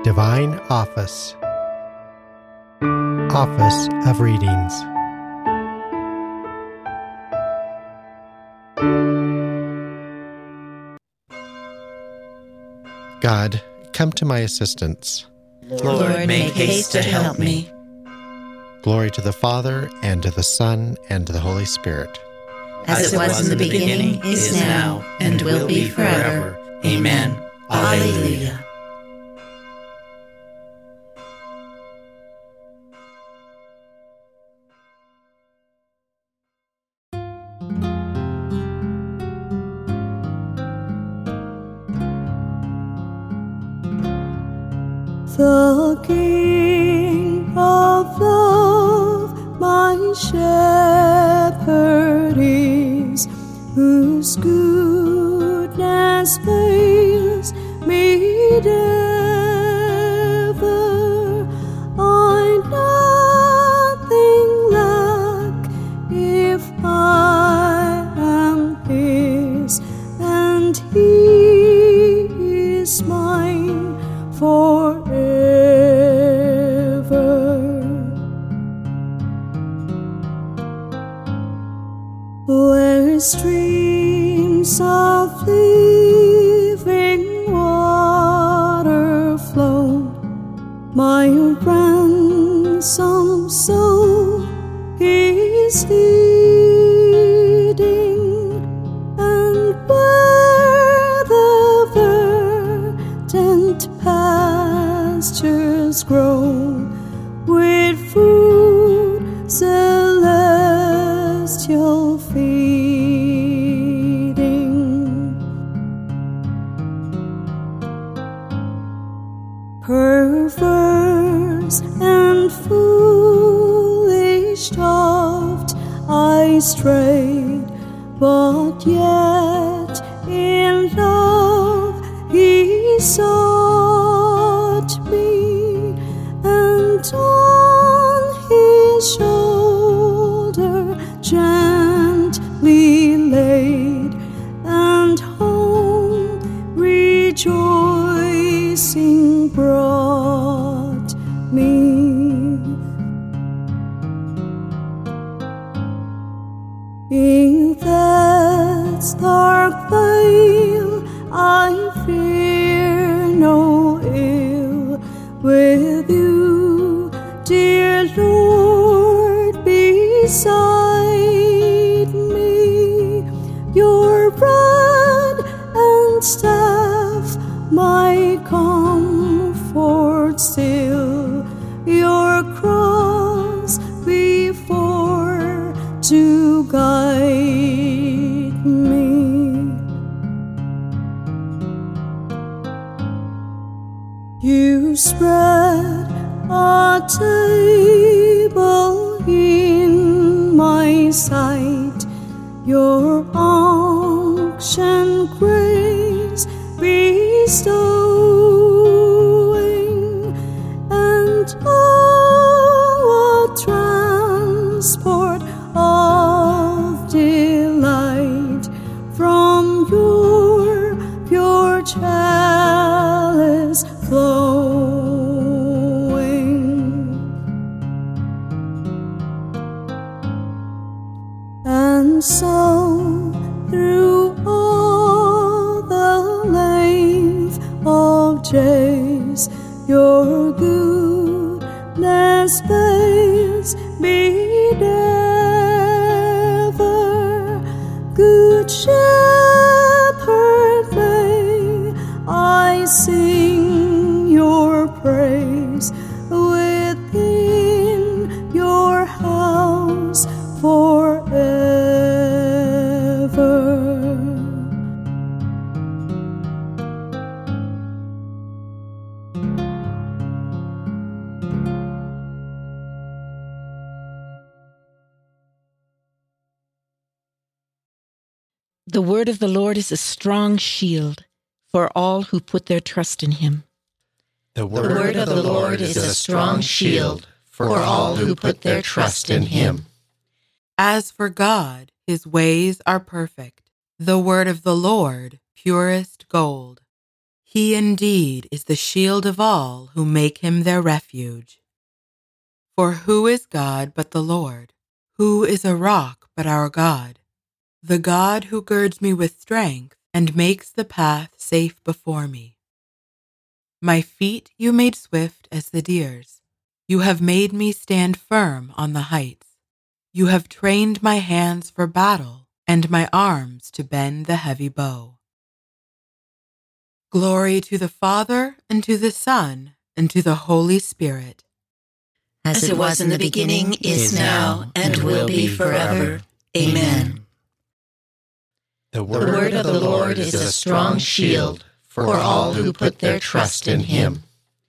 Divine Office. Office of Readings. God, come to my assistance. Lord, make haste to help me. Glory to the Father, and to the Son, and to the Holy Spirit. As it was in the beginning, is now, and will be forever. Amen. Alleluia. The King of love, my shepherd is, whose goodness fails me ever. I nothing lack if I am his, and he is mine forever. Where streams of living water flow, my ransomed soul is leading, and where the verdant pastures grow with food celestial feeding. Perverse and foolish oft I strayed, but yet in love he sought me, and on his shoulder gently laid, and home rejoicing brought me. In death's dark vale I fear no ill, with you, dear Lord, beside me. Your rod and staff my comfort still, your cross before to guide me. You spread a table in my sight, your unction grace bestowing, and oh, what transport of delight from your pure chalice flowing. And so through all the length of days your goodness fails me never. Good Shepherd, may I sing your praise within your house forever. The word of the Lord is a strong shield for all who put their trust in him. The word of the Lord is a strong shield for all who put their trust in him. As for God, his ways are perfect. The word of the Lord, purest gold. He indeed is the shield of all who make him their refuge. For who is God but the Lord? Who is a rock but our God? The God who girds me with strength and makes the path safe before me. My feet you made swift as the deer's. You have made me stand firm on the heights. You have trained my hands for battle and my arms to bend the heavy bow. Glory to the Father, and to the Son, and to the Holy Spirit. As it was in the beginning, is now, and will be forever. Amen. The The word of the Lord is a strong shield for all who put their trust in him.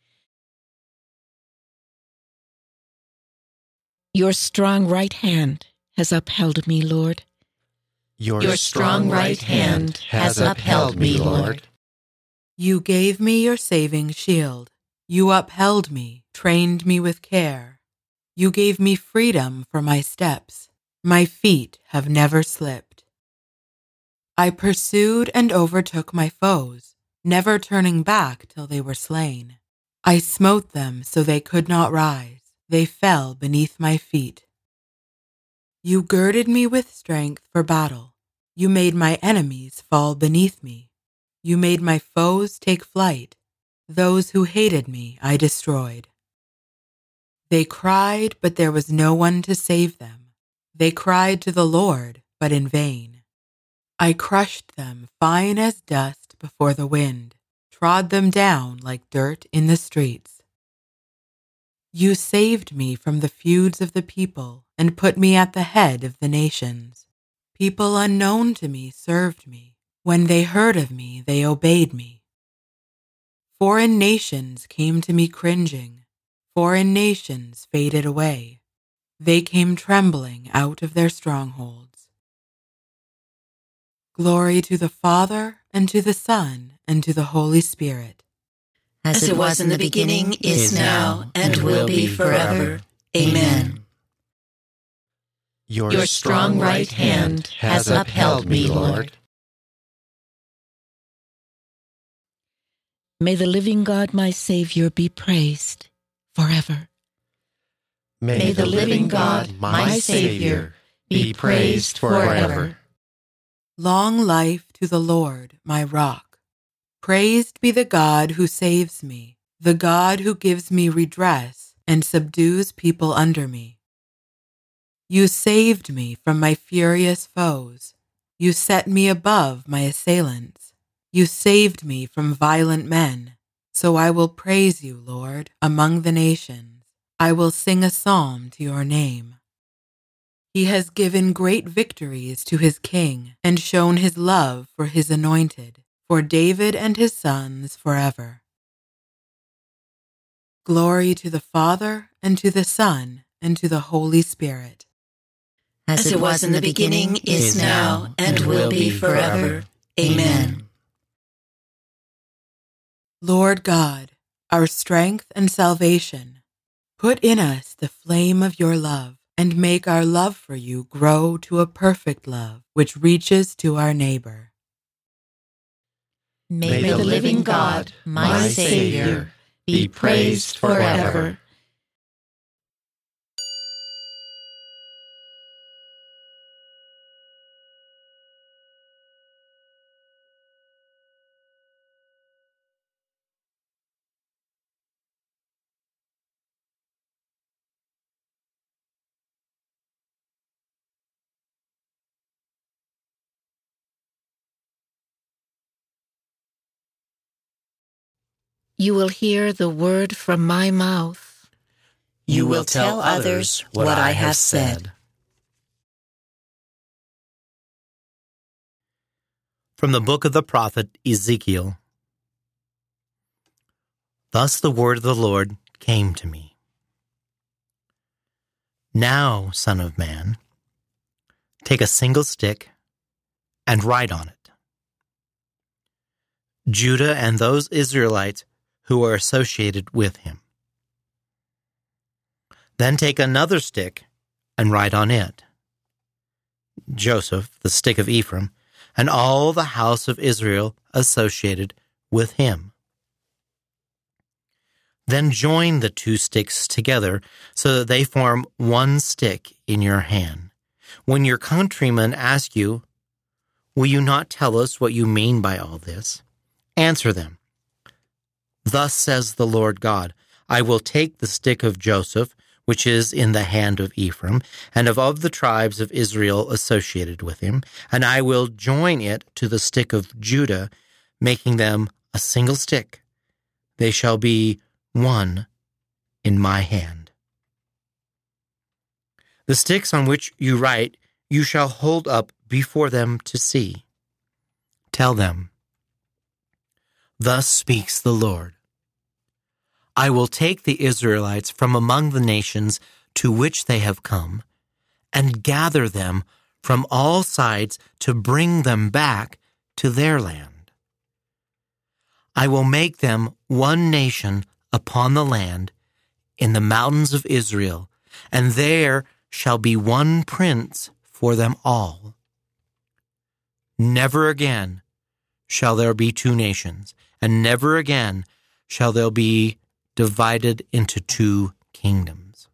Your strong right hand has upheld me, Lord. Your strong right hand has upheld me, Lord. You gave me your saving shield. You upheld me, trained me with care. You gave me freedom for my steps. My feet have never slipped. I pursued and overtook my foes, never turning back till they were slain. I smote them so they could not rise. They fell beneath my feet. You girded me with strength for battle. You made my enemies fall beneath me. You made my foes take flight. Those who hated me I destroyed. They cried, but there was no one to save them. They cried to the Lord, but in vain. I crushed them fine as dust before the wind, trod them down like dirt in the streets. You saved me from the feuds of the people and put me at the head of the nations. People unknown to me served me. When they heard of me, they obeyed me. Foreign nations came to me cringing. Foreign nations faded away. They came trembling out of their strongholds. Glory to the Father, and to the Son, and to the Holy Spirit. As it was in the beginning, is now, and will be forever. Amen. Your strong right hand has upheld me, Lord. May the living God, my Savior, be praised forever. May the living God, my Savior, be praised forever. Long life to the Lord, my rock. Praised be the God who saves me, the God who gives me redress and subdues people under me. You saved me from my furious foes. You set me above my assailants. You saved me from violent men. So I will praise you, Lord, among the nations. I will sing a psalm to your name. He has given great victories to his king and shown his love for his anointed, for David and his sons forever. Glory to the Father, and to the Son, and to the Holy Spirit. As it was in the beginning, is now, and will be forever. Amen. Lord God, our strength and salvation, put in us the flame of your love, and make our love for you grow to a perfect love which reaches to our neighbor. May the living God, my Savior, be praised forever. You will hear the word from my mouth. You will tell others what I have said. From the book of the prophet Ezekiel. Thus the word of the Lord came to me. Now, son of man, take a single stick and write on it, Judah and those Israelites who are associated with him. Then take another stick and write on it, Joseph, the stick of Ephraim, and all the house of Israel associated with him. Then join the 2 sticks together so that they form 1 stick in your hand. When your countrymen ask you, "Will you not tell us what you mean by all this?" Answer them, "Thus says the Lord God, I will take the stick of Joseph, which is in the hand of Ephraim, and of all the tribes of Israel associated with him, and I will join it to the stick of Judah, making them a single stick. They shall be one in my hand. The sticks on which you write, you shall hold up before them to see. Tell them, Thus speaks the Lord. I will take the Israelites from among the nations to which they have come, and gather them from all sides to bring them back to their land. I will make them one nation upon the land in the mountains of Israel, and there shall be one prince for them all. Never again shall there be 2 nations, and never again shall there be divided into 2 kingdoms.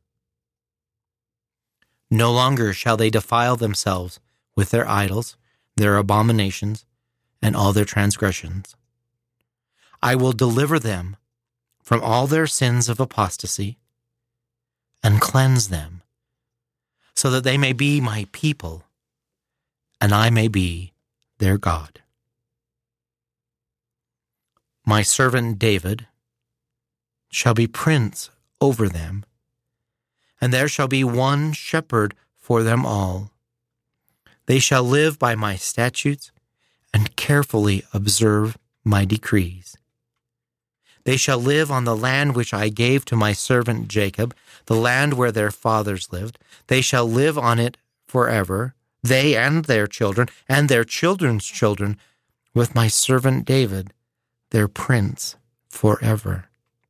No longer shall they defile themselves with their idols, their abominations, and all their transgressions. I will deliver them from all their sins of apostasy and cleanse them, so that they may be my people, and I may be their God. My servant David shall be prince over them, and there shall be one shepherd for them all. They shall live by my statutes and carefully observe my decrees. They shall live on the land which I gave to my servant Jacob, the land where their fathers lived. They shall live on it forever, they and their children, and their children's children, with my servant David, their prince, forever.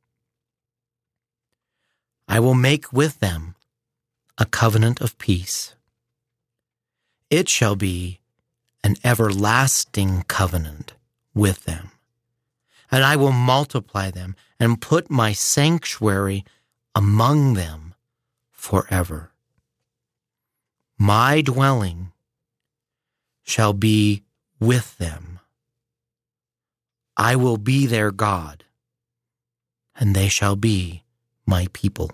I will make with them a covenant of peace. It shall be an everlasting covenant with them, and I will multiply them and put my sanctuary among them forever. My dwelling shall be with them. I will be their God, and they shall be my people.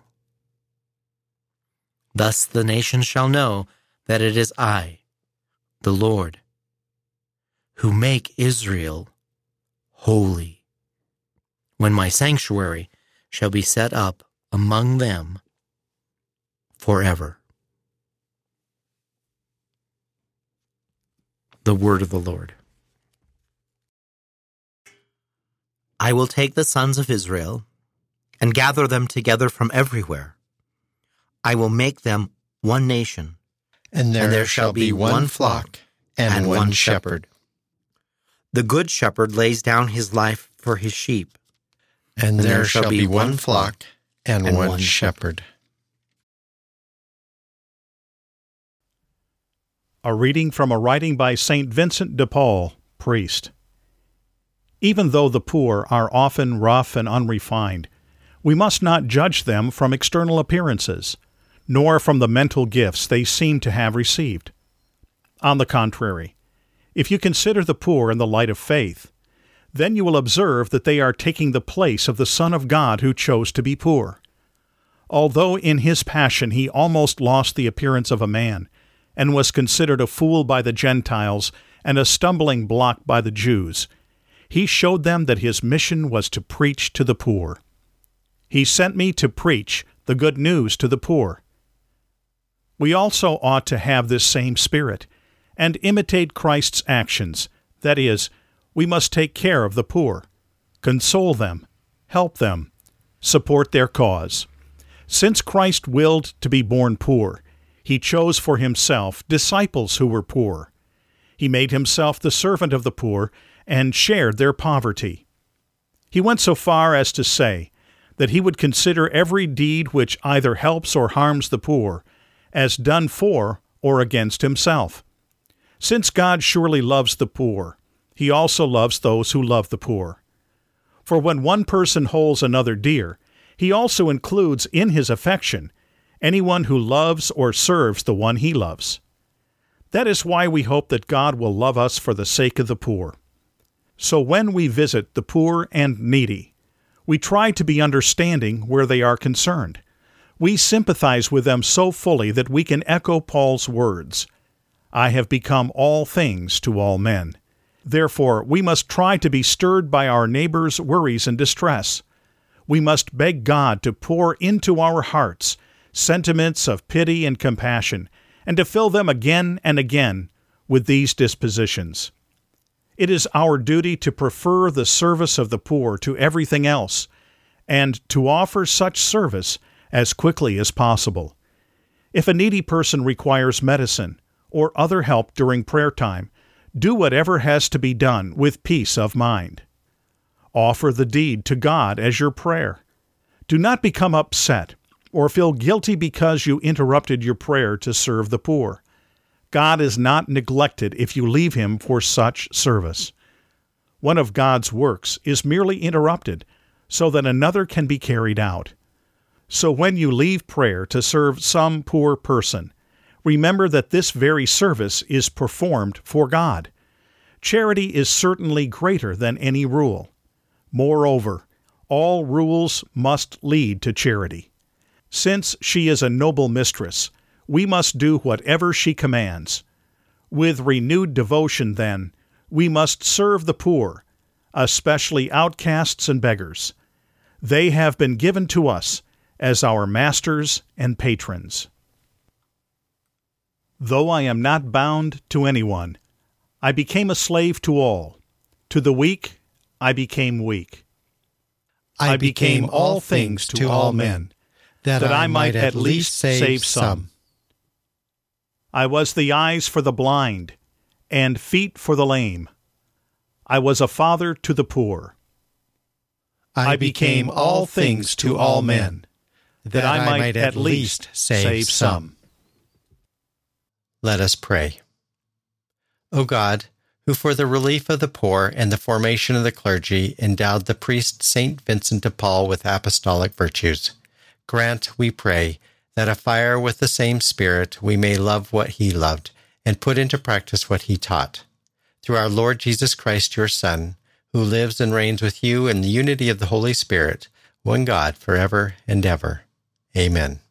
Thus the nations shall know that it is I, the Lord, who make Israel holy, when my sanctuary shall be set up among them forever. The word of the Lord. I will take the sons of Israel and gather them together from everywhere. I will make them one nation, and there shall be one flock and one shepherd. The good shepherd lays down his life for his sheep. And there shall be one flock and one shepherd. A reading from a writing by St. Vincent de Paul, priest. Even though the poor are often rough and unrefined, we must not judge them from external appearances, nor from the mental gifts they seem to have received. On the contrary, if you consider the poor in the light of faith, then you will observe that they are taking the place of the Son of God who chose to be poor. Although in his passion he almost lost the appearance of a man, and was considered a fool by the Gentiles and a stumbling block by the Jews, he showed them that his mission was to preach to the poor. He sent me to preach the good news to the poor. We also ought to have this same spirit, and imitate Christ's actions. That is, we must take care of the poor, console them, help them, support their cause. Since Christ willed to be born poor, he chose for himself disciples who were poor. He made himself the servant of the poor and shared their poverty. He went so far as to say that he would consider every deed which either helps or harms the poor as done for or against himself. Since God surely loves the poor, he also loves those who love the poor. For when one person holds another dear, he also includes in his affection anyone who loves or serves the one he loves. That is why we hope that God will love us for the sake of the poor. So when we visit the poor and needy, we try to be understanding where they are concerned. We sympathize with them so fully that we can echo Paul's words, "I have become all things to all men." Therefore, we must try to be stirred by our neighbor's worries and distress. We must beg God to pour into our hearts sentiments of pity and compassion, and to fill them again and again with these dispositions. It is our duty to prefer the service of the poor to everything else, and to offer such service as quickly as possible. If a needy person requires medicine or other help during prayer time, do whatever has to be done with peace of mind. Offer the deed to God as your prayer. Do not become upset or feel guilty because you interrupted your prayer to serve the poor. God is not neglected if you leave Him for such service. One of God's works is merely interrupted so that another can be carried out. So when you leave prayer to serve some poor person, remember that this very service is performed for God. Charity is certainly greater than any rule. Moreover, all rules must lead to charity. Since she is a noble mistress, we must do whatever she commands. With renewed devotion, then, we must serve the poor, especially outcasts and beggars. They have been given to us as our masters and patrons. Though I am not bound to anyone, I became a slave to all. To the weak, I became weak. I became all things to all men, that I might at least save some. I was the eyes for the blind, and feet for the lame. I was a father to the poor. I became all things to all men, that I might at least save some. Let us pray. O God, who for the relief of the poor and the formation of the clergy endowed the priest St. Vincent de Paul with apostolic virtues, grant, we pray, that afire with the same Spirit we may love what he loved and put into practice what he taught. Through our Lord Jesus Christ, your Son, who lives and reigns with you in the unity of the Holy Spirit, one God, forever and ever. Amen.